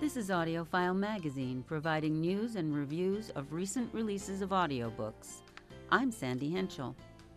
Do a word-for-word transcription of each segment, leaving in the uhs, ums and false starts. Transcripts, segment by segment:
This is AudioFile Magazine, providing news and reviews of recent releases of audiobooks. I'm Sandy Henschel.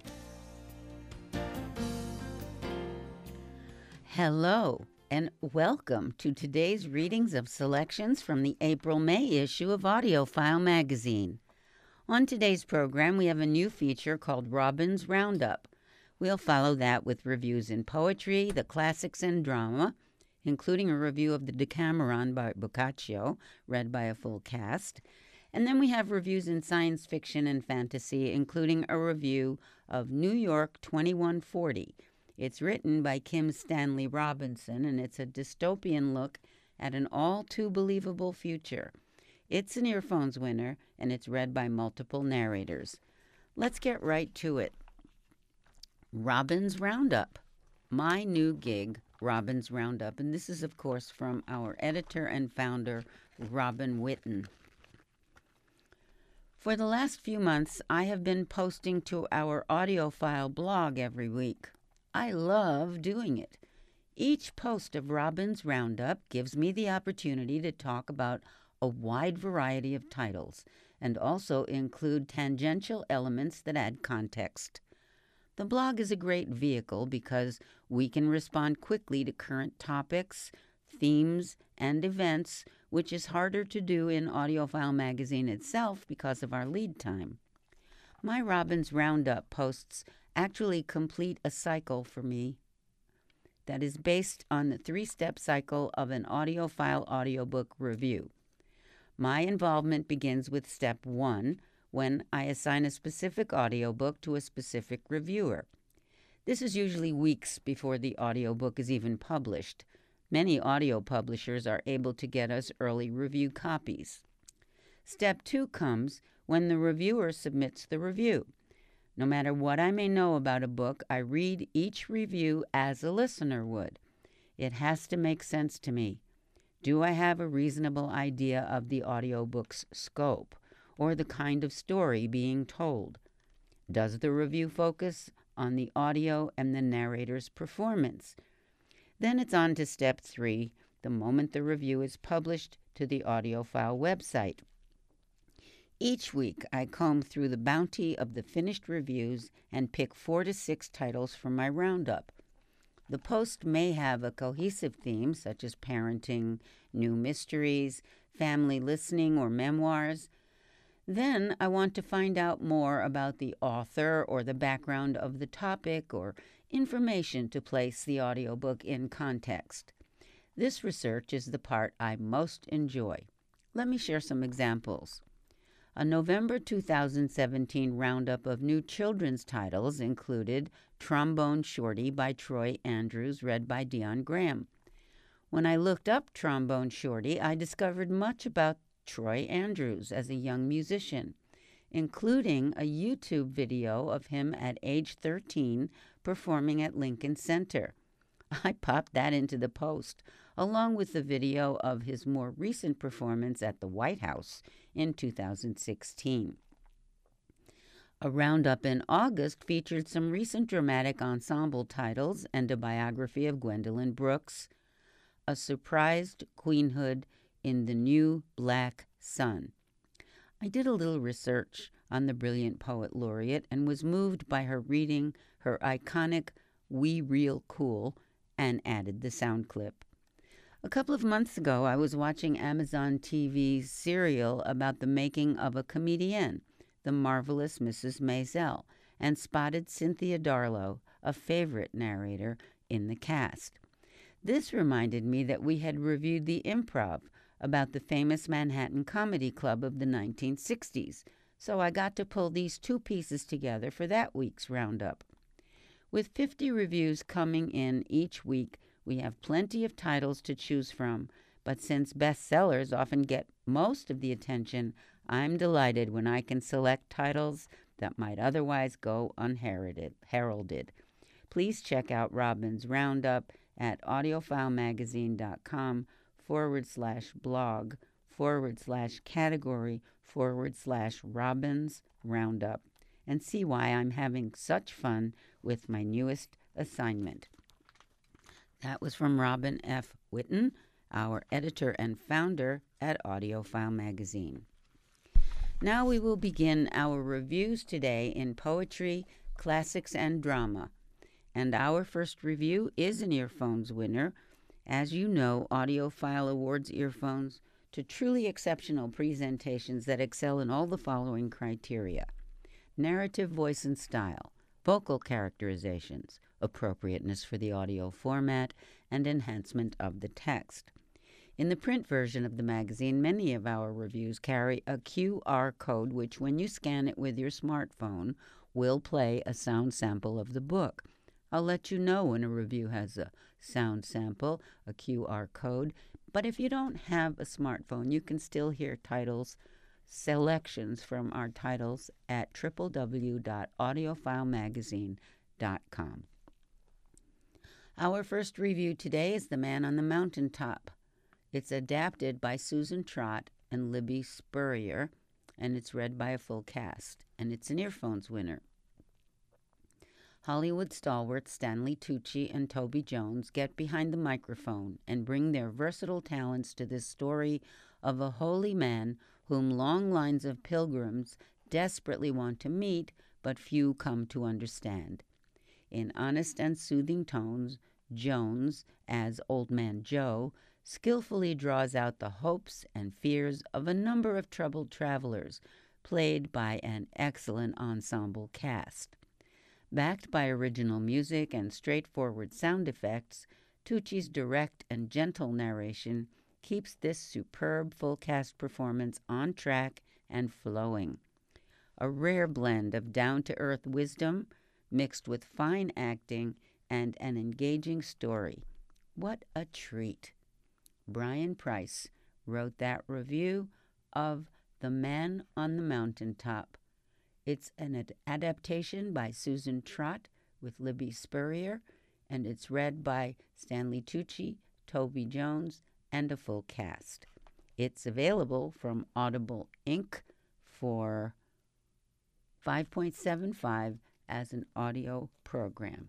Hello, and welcome to today's readings of selections from the April-May issue of AudioFile Magazine. On today's program, we have a new feature called Robin's Roundup. We'll follow that with reviews in poetry, the classics, and drama, including a review of the Decameron by Boccaccio, read by a full cast. And then we have reviews in science fiction and fantasy, including a review of New York twenty-one forty. It's written by Kim Stanley Robinson, and it's a dystopian look at an all-too-believable future. It's an Earphones winner, and it's read by multiple narrators. Let's get right to it. Robin's Roundup, my new gig, Robin's Roundup. And this is, of course, from our editor and founder, Robin Whitten. For the last few months, I have been posting to our AudioFile blog every week. I love doing it. Each post of Robin's Roundup gives me the opportunity to talk about a wide variety of titles and also include tangential elements that add context. The blog is a great vehicle because we can respond quickly to current topics, themes, and events, which is harder to do in AudioFile Magazine itself because of our lead time. My Robin's Roundup posts actually complete a cycle for me that is based on the three-step cycle of an AudioFile audiobook review. My involvement begins with step one, when I assign a specific audiobook to a specific reviewer. This is usually weeks before the audiobook is even published. Many audio publishers are able to get us early review copies. Step two comes when the reviewer submits the review. No matter what I may know about a book, I read each review as a listener would. It has to make sense to me. Do I have a reasonable idea of the audiobook's scope, or the kind of story being told? Does the review focus on the audio and the narrator's performance? Then it's on to step three, the moment the review is published to the AudioFile website. Each week, I comb through the bounty of the finished reviews and pick four to six titles from my roundup. The post may have a cohesive theme, such as parenting, new mysteries, family listening, or memoirs. Then I want to find out more about the author or the background of the topic or information to place the audiobook in context. This research is the part I most enjoy. Let me share some examples. A November two thousand seventeen roundup of new children's titles included Trombone Shorty by Troy Andrews, read by Dion Graham. When I looked up Trombone Shorty, I discovered much about Troy Andrews as a young musician, including a YouTube video of him at age thirteen performing at Lincoln Center. I popped that into the post, along with the video of his more recent performance at the White House in two thousand sixteen. A roundup in August featured some recent dramatic ensemble titles and a biography of Gwendolyn Brooks, A Surprised Queenhood in the New Black Sun. I did a little research on the brilliant poet laureate and was moved by her reading her iconic We Real Cool and added the sound clip. A couple of months ago, I was watching Amazon T V's serial about the making of a comedienne, The Marvelous Missus Maisel, and spotted Cynthia Darlow, a favorite narrator, in the cast. This reminded me that we had reviewed The Improv, about the famous Manhattan Comedy Club of the nineteen sixties, so I got to pull these two pieces together for that week's roundup. With fifty reviews coming in each week, we have plenty of titles to choose from, but since bestsellers often get most of the attention, I'm delighted when I can select titles that might otherwise go unheralded. heralded. Please check out Robin's Roundup at audiofilemagazine.com forward slash blog forward slash category forward slash Robin's Roundup and see why I'm having such fun with my newest assignment. That was from Robin F. Whitten, our editor and founder at AudioFile Magazine. Now we will begin our reviews today in poetry, classics, and drama. And our first review is an Earphones winner. As you know, AudioFile awards earphones to truly exceptional presentations that excel in all the following criteria: narrative, voice, and style, vocal characterizations, appropriateness for the audio format, and enhancement of the text. In the print version of the magazine, many of our reviews carry a Q R code which, when you scan it with your smartphone, will play a sound sample of the book. I'll let you know when a review has a sound sample, a Q R code, but if you don't have a smartphone, you can still hear titles, selections from our titles at w w w dot audiophile magazine dot com. Our first review today is The Man on the Mountaintop. It's adapted by Susan Trott and Libby Spurrier, and it's read by a full cast, and it's an Earphones winner. Hollywood stalwarts Stanley Tucci and Toby Jones get behind the microphone and bring their versatile talents to this story of a holy man whom long lines of pilgrims desperately want to meet, but few come to understand. In honest and soothing tones, Jones, as Old Man Joe, skillfully draws out the hopes and fears of a number of troubled travelers, played by an excellent ensemble cast. Backed by original music and straightforward sound effects, Tucci's direct and gentle narration keeps this superb full cast performance on track and flowing. A rare blend of down-to-earth wisdom mixed with fine acting and an engaging story. What a treat! Brian Price wrote that review of The Man on the Mountaintop. It's an ad- adaptation by Susan Trott with Libby Spurrier, and it's read by Stanley Tucci, Toby Jones, and a full cast. It's available from Audible Incorporated for five point seven five as an audio program.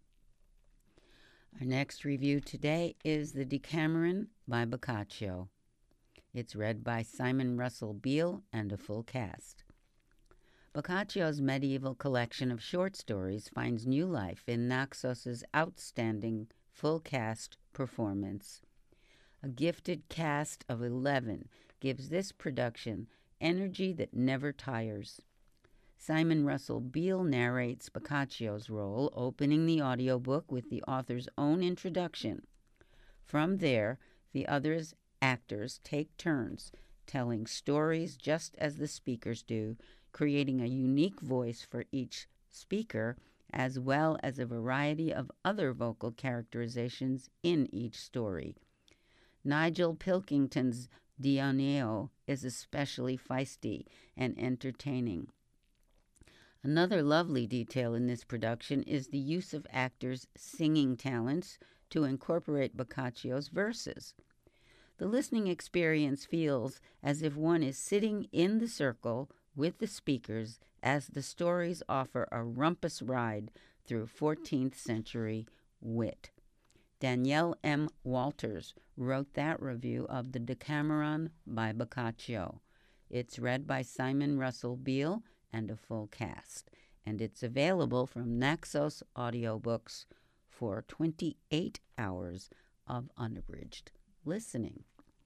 Our next review today is The Decameron by Boccaccio. It's read by Simon Russell Beale and a full cast. Boccaccio's medieval collection of short stories finds new life in Naxos's outstanding full cast performance. A gifted cast of eleven gives this production energy that never tires. Simon Russell Beale narrates Boccaccio's role, opening the audiobook with the author's own introduction. From there, the other actors take turns telling stories just as the speakers do, creating a unique voice for each speaker, as well as a variety of other vocal characterizations in each story. Nigel Pilkington's Dioneo is especially feisty and entertaining. Another lovely detail in this production is the use of actors' singing talents to incorporate Boccaccio's verses. The listening experience feels as if one is sitting in the circle with the speakers as the stories offer a rumpus ride through fourteenth century wit. Danielle M. Walters wrote that review of The Decameron by Boccaccio. It's read by Simon Russell Beale and a full cast, and it's available from Naxos Audiobooks for twenty-eight hours of unabridged listening.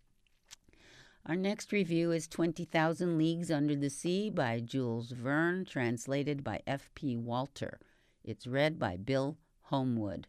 Our next review is twenty thousand Leagues Under the Sea by Jules Verne, translated by F P Walter. It's read by Bill Homewood.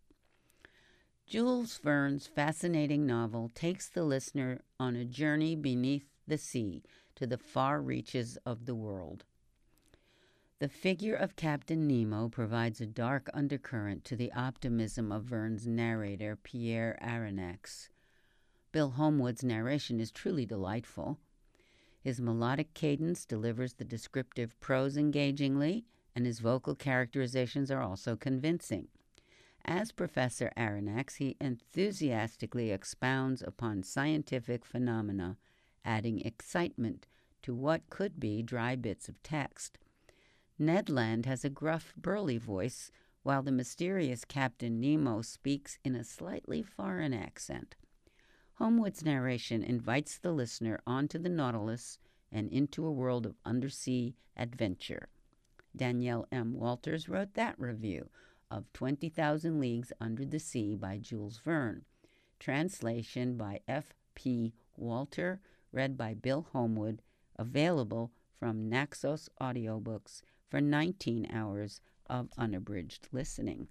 Jules Verne's fascinating novel takes the listener on a journey beneath the sea to the far reaches of the world. The figure of Captain Nemo provides a dark undercurrent to the optimism of Verne's narrator, Pierre Aronnax. Bill Homewood's narration is truly delightful. His melodic cadence delivers the descriptive prose engagingly, and his vocal characterizations are also convincing. As Professor Aronnax, he enthusiastically expounds upon scientific phenomena, adding excitement to what could be dry bits of text. Ned Land has a gruff, burly voice, while the mysterious Captain Nemo speaks in a slightly foreign accent. Homewood's narration invites the listener onto the Nautilus and into a world of undersea adventure. Danielle M. Walters wrote that review of twenty thousand Leagues Under the Sea by Jules Verne. Translation by F P Walter, read by Bill Homewood, available from Naxos Audiobooks for nineteen hours of unabridged listening.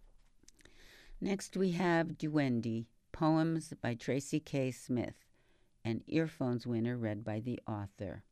Next we have Duende, Poems by Tracy K. Smith, an Earphones winner read by the author.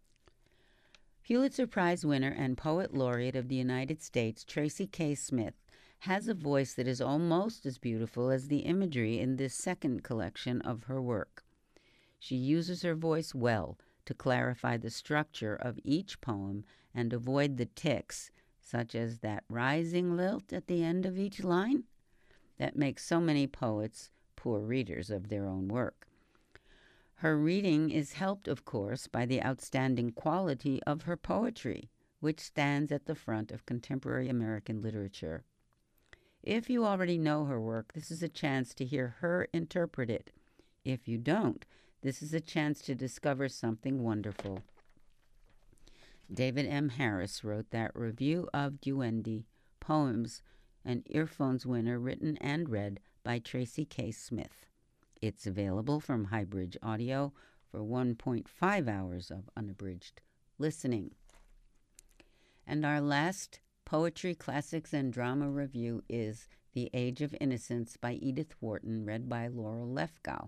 Pulitzer Prize winner and Poet Laureate of the United States, Tracy K. Smith, has a voice that is almost as beautiful as the imagery in this second collection of her work. She uses her voice well to clarify the structure of each poem and avoid the tics, such as that rising lilt at the end of each line, that makes so many poets poor readers of their own work. Her reading is helped, of course, by the outstanding quality of her poetry, which stands at the front of contemporary American literature. If you already know her work, this is a chance to hear her interpret it. If you don't, this is a chance to discover something wonderful. David M. Harris wrote that review of Duende, Poems, an Earphones winner written and read by Tracy K. Smith. It's available from Highbridge Audio for one point five hours of unabridged listening. And our last Poetry, Classics, and Drama review is The Age of Innocence by Edith Wharton, read by Laurel Lefkow.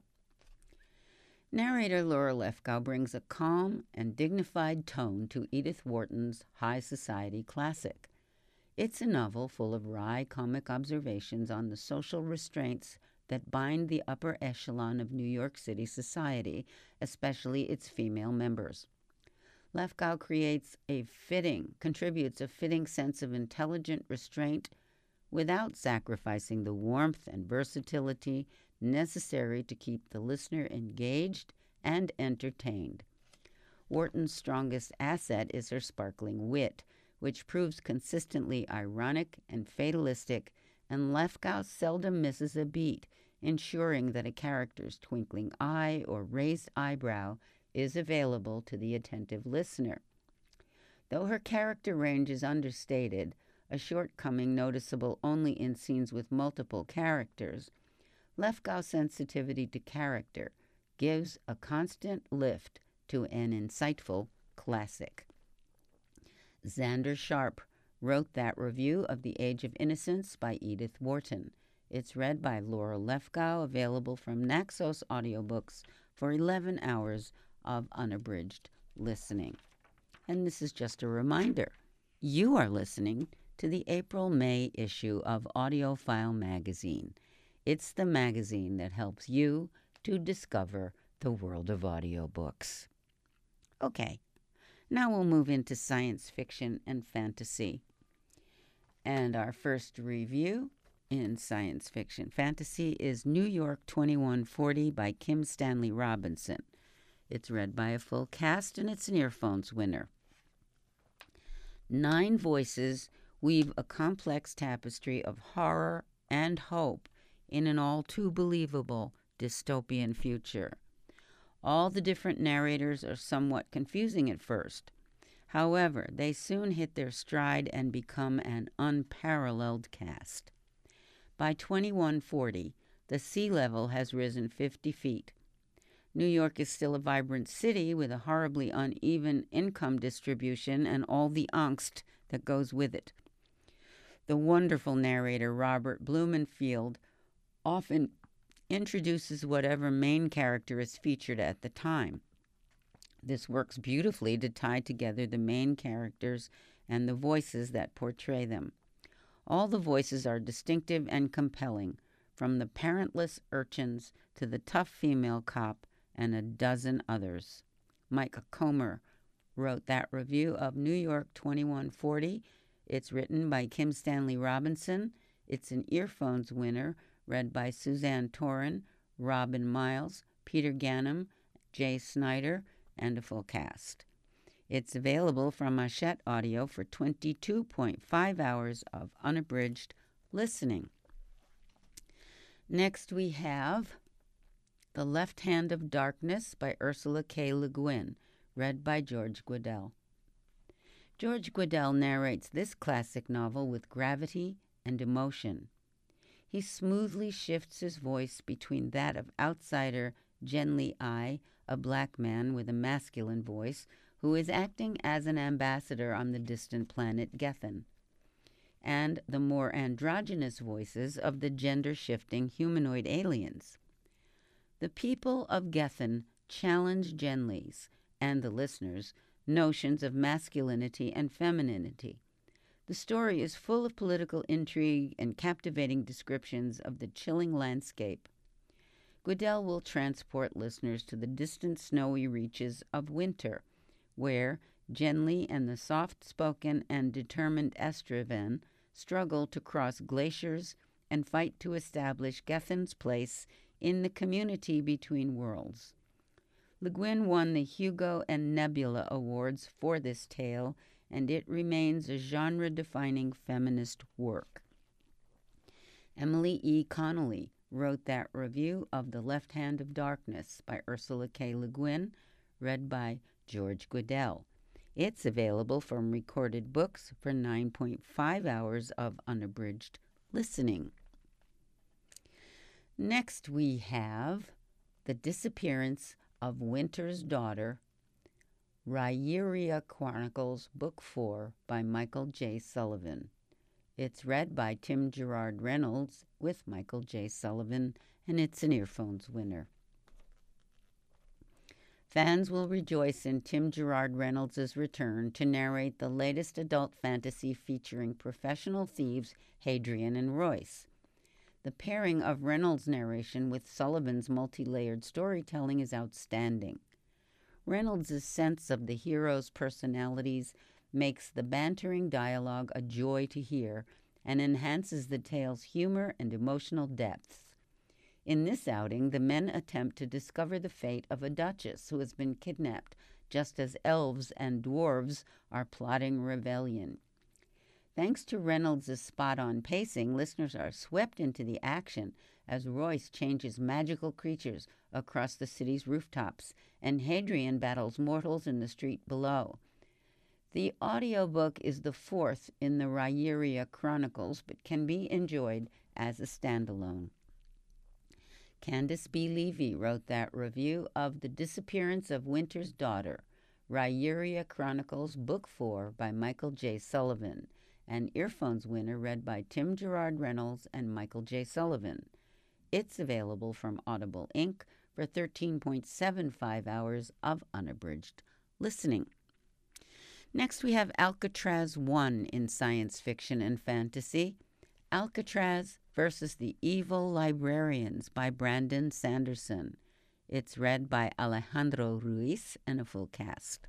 Narrator Laurel Lefkow brings a calm and dignified tone to Edith Wharton's high society classic. It's a novel full of wry comic observations on the social restraints that bind the upper echelon of New York City society, especially its female members. Lefkow creates a fitting, contributes a fitting sense of intelligent restraint without sacrificing the warmth and versatility necessary to keep the listener engaged and entertained. Wharton's strongest asset is her sparkling wit, which proves consistently ironic and fatalistic, and Lefkow seldom misses a beat, ensuring that a character's twinkling eye or raised eyebrow is available to the attentive listener. Though her character range is understated, a shortcoming noticeable only in scenes with multiple characters, Lefkow's sensitivity to character gives a constant lift to an insightful classic. Xander Sharp wrote that review of The Age of Innocence by Edith Wharton. It's read by Laurel Lefkow, available from Naxos Audiobooks for eleven hours of unabridged listening. And this is just a reminder. You are listening to the April-May issue of AudioFile magazine. It's the magazine that helps you to discover the world of audiobooks. Okay, now we'll move into science fiction and fantasy. And our first review in science fiction fantasy is New York twenty-one forty by Kim Stanley Robinson. It's read by a full cast, and it's an Earphones winner. Nine voices weave a complex tapestry of horror and hope in an all-too-believable dystopian future. All the different narrators are somewhat confusing at first. However, they soon hit their stride and become an unparalleled cast. By twenty-one forty, the sea level has risen fifty feet. New York is still a vibrant city with a horribly uneven income distribution and all the angst that goes with it. The wonderful narrator Robert Blumenfield often introduces whatever main character is featured at the time. This works beautifully to tie together the main characters and the voices that portray them. All the voices are distinctive and compelling, from the parentless urchins to the tough female cop and a dozen others. Mike Comer wrote that review of New York twenty-one forty. It's written by Kim Stanley Robinson. It's an Earphones winner, read by Suzanne Torin, Robin Miles, Peter Ganem, Jay Snyder, and a full cast. It's available from Hachette Audio for twenty-two point five hours of unabridged listening. Next we have The Left Hand of Darkness by Ursula K. Le Guin, read by George Guidall. George Guidall narrates this classic novel with gravity and emotion. He smoothly shifts his voice between that of outsider Genli I, a black man with a masculine voice, who is acting as an ambassador on the distant planet Gethen, and the more androgynous voices of the gender-shifting humanoid aliens. The people of Gethen challenge Genli's, and the listeners, notions of masculinity and femininity. The story is full of political intrigue and captivating descriptions of the chilling landscape. Guidall will transport listeners to the distant snowy reaches of winter, where Genli and the soft-spoken and determined Estraven struggle to cross glaciers and fight to establish Gethen's place in the community between worlds. Le Guin won the Hugo and Nebula Awards for this tale, and it remains a genre-defining feminist work. Emily E. Connolly wrote that review of The Left Hand of Darkness by Ursula K. Le Guin, read by George Guidall. It's available from Recorded Books for nine point five hours of unabridged listening. Next we have The Disappearance of Winter's Daughter, Rhyria Chronicles, Book four by Michael J. Sullivan. It's read by Tim Gerard Reynolds with Michael J. Sullivan, and it's an Earphones winner. Fans will rejoice in Tim Gerard Reynolds' return to narrate the latest adult fantasy featuring professional thieves Hadrian and Royce. The pairing of Reynolds' narration with Sullivan's multi-layered storytelling is outstanding. Reynolds' sense of the heroes' personalities makes the bantering dialogue a joy to hear and enhances the tale's humor and emotional depth. In this outing, the men attempt to discover the fate of a duchess who has been kidnapped, just as elves and dwarves are plotting rebellion. Thanks to Reynolds' spot-on pacing, listeners are swept into the action as Royce changes magical creatures across the city's rooftops, and Hadrian battles mortals in the street below. The audiobook is the fourth in the Rhyria Chronicles, but can be enjoyed as a standalone. Candace B. Levy wrote that review of The Disappearance of Winter's Daughter, Rhyria Chronicles, Book four by Michael J. Sullivan, an Earphones winner read by Tim Gerard Reynolds and Michael J. Sullivan. It's available from Audible Incorporated for thirteen point seven five hours of unabridged listening. Next, we have Alcatraz one in science fiction and fantasy, Alcatraz versus the Evil Librarians by Brandon Sanderson. It's read by Alejandro Ruiz and a full cast.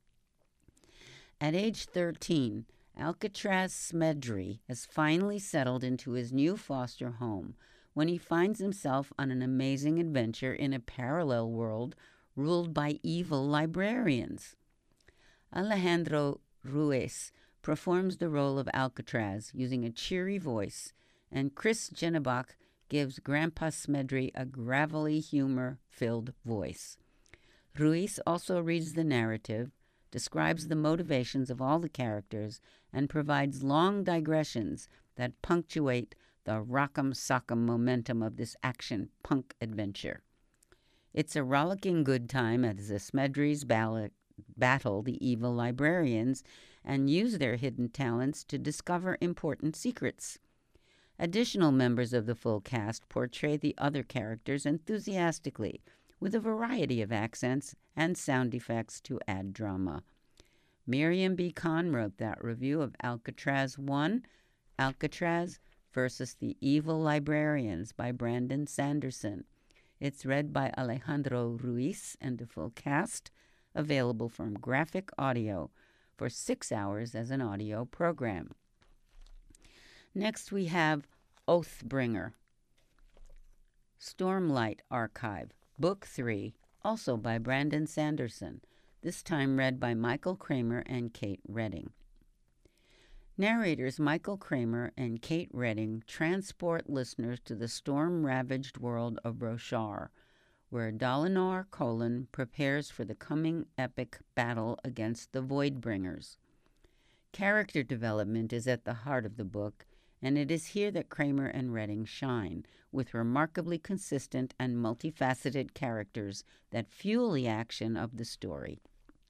At age thirteen, Alcatraz Smedry has finally settled into his new foster home when he finds himself on an amazing adventure in a parallel world ruled by evil librarians. Alejandro Ruiz performs the role of Alcatraz using a cheery voice, and Chris Jennerbach gives Grandpa Smedry a gravelly, humor-filled voice. Ruiz also reads the narrative, describes the motivations of all the characters, and provides long digressions that punctuate the rock'em sock'em momentum of this action punk adventure. It's a rollicking good time as the Smedrys ball- battle the evil librarians and use their hidden talents to discover important secrets. Additional members of the full cast portray the other characters enthusiastically, with a variety of accents and sound effects to add drama. Miriam B. Kahn wrote that review of Alcatraz one, Alcatraz versus the Evil Librarians by Brandon Sanderson. It's read by Alejandro Ruiz and a full cast, available from Graphic Audio for six hours as an audio program. Next we have Oathbringer, Stormlight Archive, Book three, also by Brandon Sanderson, this time read by Michael Kramer and Kate Redding. Narrators Michael Kramer and Kate Redding transport listeners to the storm-ravaged world of Roshar, where Dalinar Kholin prepares for the coming epic battle against the Voidbringers. Character development is at the heart of the book, and it is here that Kramer and Redding shine, with remarkably consistent and multifaceted characters that fuel the action of the story.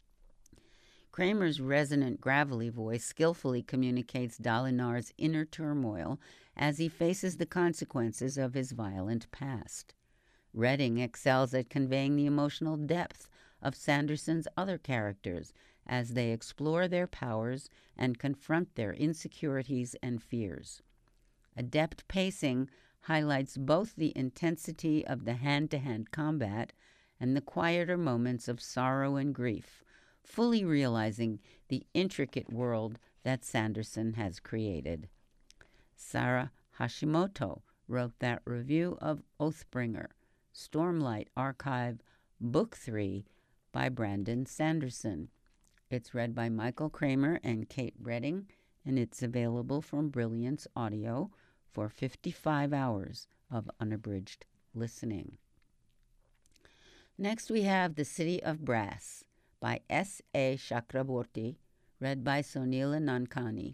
Kramer's resonant, gravelly voice skillfully communicates Dalinar's inner turmoil as he faces the consequences of his violent past. Redding excels at conveying the emotional depth of Sanderson's other characters as they explore their powers and confront their insecurities and fears. Adept pacing highlights both the intensity of the hand-to-hand combat and the quieter moments of sorrow and grief, fully realizing the intricate world that Sanderson has created. Sarah Hashimoto wrote that review of Oathbringer, Stormlight Archive, Book three, by Brandon Sanderson. It's read by Michael Kramer and Kate Redding, and it's available from Brilliance Audio for fifty-five hours of unabridged listening. Next we have The City of Brass by S A Chakraborty, read by Sonila Nankani.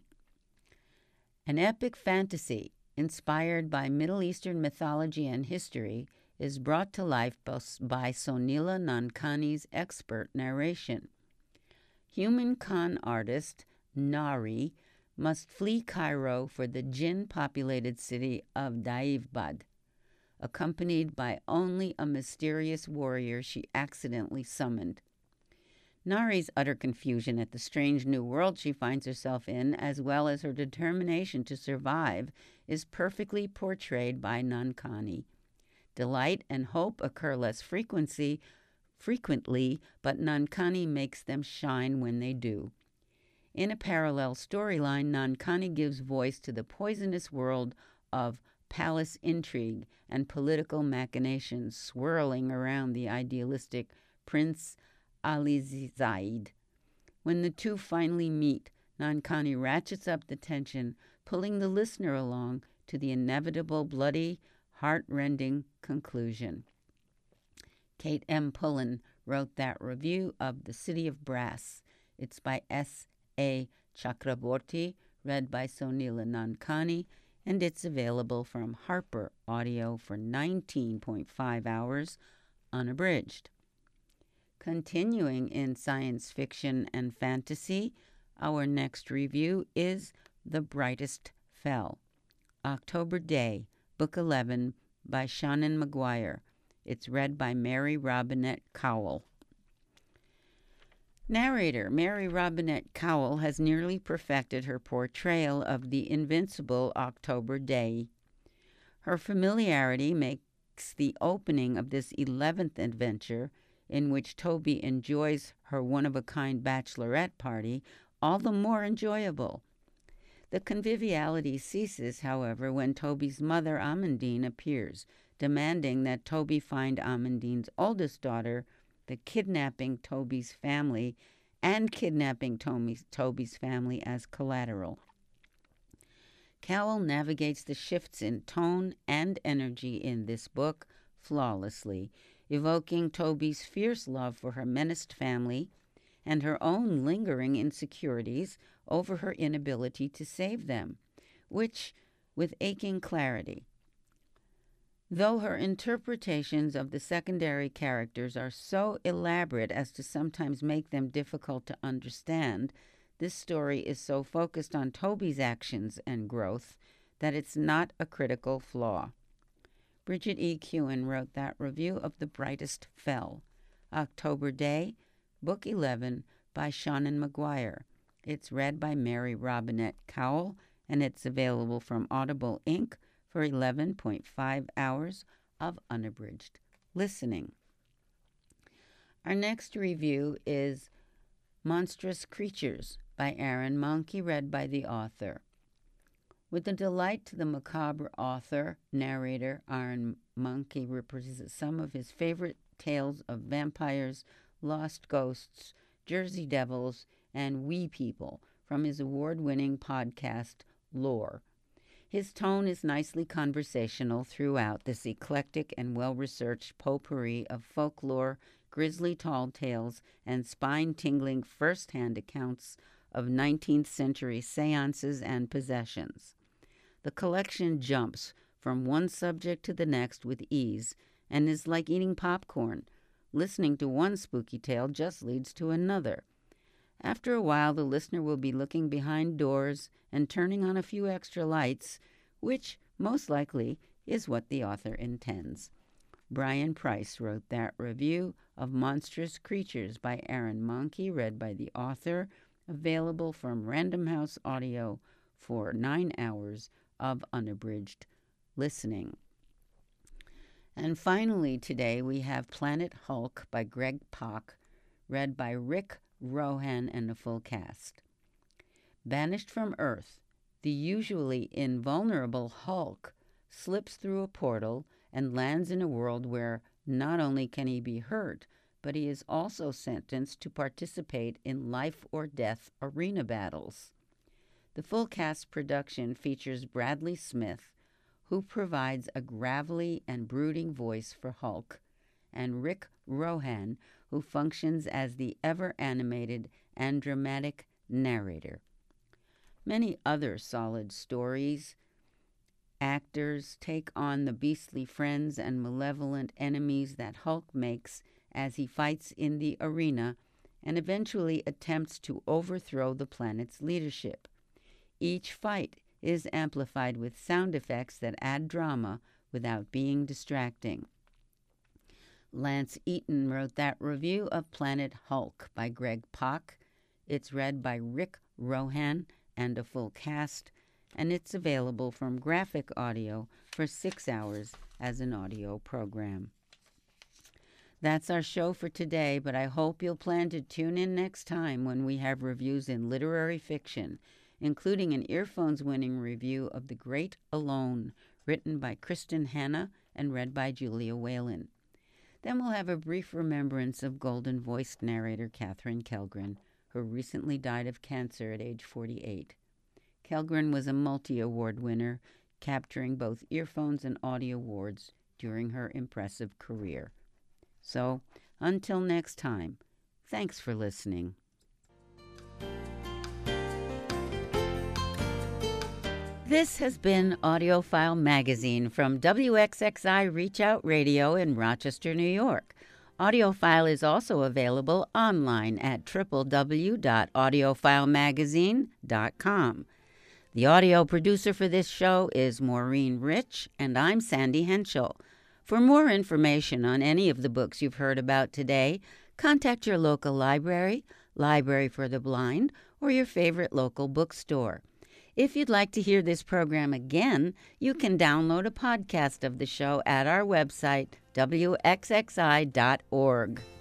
An epic fantasy inspired by Middle Eastern mythology and history is brought to life by Sonila Nankani's expert narration. Human con artist Nari must flee Cairo for the jinn-populated city of Daivbad, accompanied by only a mysterious warrior she accidentally summoned. Nari's utter confusion at the strange new world she finds herself in, as well as her determination to survive, is perfectly portrayed by Nankani. Delight and hope occur less frequency, frequently, but Nankani makes them shine when they do. In a parallel storyline, Nankani gives voice to the poisonous world of palace intrigue and political machinations swirling around the idealistic Prince Alizaid. When the two finally meet, Nankani ratchets up the tension, pulling the listener along to the inevitable bloody, heart-rending conclusion. Kate M. Pullen wrote that review of The City of Brass. It's by S A Chakraborty, read by Sonila Nankani, and it's available from Harper Audio for nineteen point five hours, unabridged. Continuing in science fiction and fantasy, our next review is The Brightest Fell, October Day, Book eleven, by Shannon Maguire. It's read by Mary Robinette Kowal. Narrator Mary Robinette Kowal has nearly perfected her portrayal of the invincible October Day. Her familiarity makes the opening of this eleventh adventure, in which Toby enjoys her one-of-a-kind bachelorette party, all the more enjoyable. The conviviality ceases, however, when Toby's mother, Amandine, appears, demanding that Toby find Amandine's oldest daughter, the kidnapping Toby's family, and kidnapping Toby's, Toby's family as collateral. Cowell navigates the shifts in tone and energy in this book flawlessly, evoking Toby's fierce love for her menaced family and her own lingering insecurities over her inability to save them, which, with aching clarity. Though her interpretations of the secondary characters are so elaborate as to sometimes make them difficult to understand, this story is so focused on Toby's actions and growth that it's not a critical flaw. Bridget E. Keown wrote that review of The Brightest Fell, October Day, Book eleven, by Shannon Maguire. It's read by Mary Robinette Kowal, and it's available from Audible Incorporated for eleven point five hours of unabridged listening. Our next review is Monstrous Creatures by Aaron Mahnke, read by the author. With a delight to the macabre author, narrator, Aaron Mahnke represents some of his favorite tales of vampires, lost ghosts, Jersey devils, and wee people from his award-winning podcast, Lore. His tone is nicely conversational throughout this eclectic and well-researched potpourri of folklore, grisly tall tales, and spine-tingling first-hand accounts of nineteenth century seances and possessions. The collection jumps from one subject to the next with ease and is like eating popcorn. Listening to one spooky tale just leads to another. After a while, the listener will be looking behind doors and turning on a few extra lights, which, most likely, is what the author intends. Brian Price wrote that review of Monstrous Creatures by Aaron Mahnke, read by the author, available from Random House Audio for nine hours of unabridged listening. And finally today we have Planet Hulk by Greg Pak, read by Rick Rohan and a full cast. Banished from Earth, the usually invulnerable Hulk slips through a portal and lands in a world where not only can he be hurt, but he is also sentenced to participate in life-or-death arena battles. The full cast production features Bradley Smith, who provides a gravelly and brooding voice for Hulk, and Rick Rohan, who functions as the ever-animated and dramatic narrator. Many other solid stories, actors take on the beastly friends and malevolent enemies that Hulk makes as he fights in the arena and eventually attempts to overthrow the planet's leadership. Each fight is amplified with sound effects that add drama without being distracting. Lance Eaton wrote that review of Planet Hulk by Greg Pak. It's read by Rick Rohan and a full cast, and it's available from Graphic Audio for six hours as an audio program. That's our show for today, but I hope you'll plan to tune in next time when we have reviews in literary fiction, including an earphones-winning review of The Great Alone, written by Kristen Hanna and read by Julia Whalen. Then we'll have a brief remembrance of golden-voiced narrator Katherine Kellgren, who recently died of cancer at age forty-eight. Kellgren was a multi-award winner, capturing both earphones and audio awards during her impressive career. So, until next time, thanks for listening. This has been AudioFile Magazine from W X X I Reach Out Radio in Rochester, New York. AudioFile is also available online at w w w dot audiophile magazine dot com. The audio producer for this show is Maureen Rich, and I'm Sandy Henschel. For more information on any of the books you've heard about today, contact your local library, Library for the Blind, or your favorite local bookstore. If you'd like to hear this program again, you can download a podcast of the show at our website, w x x i dot org.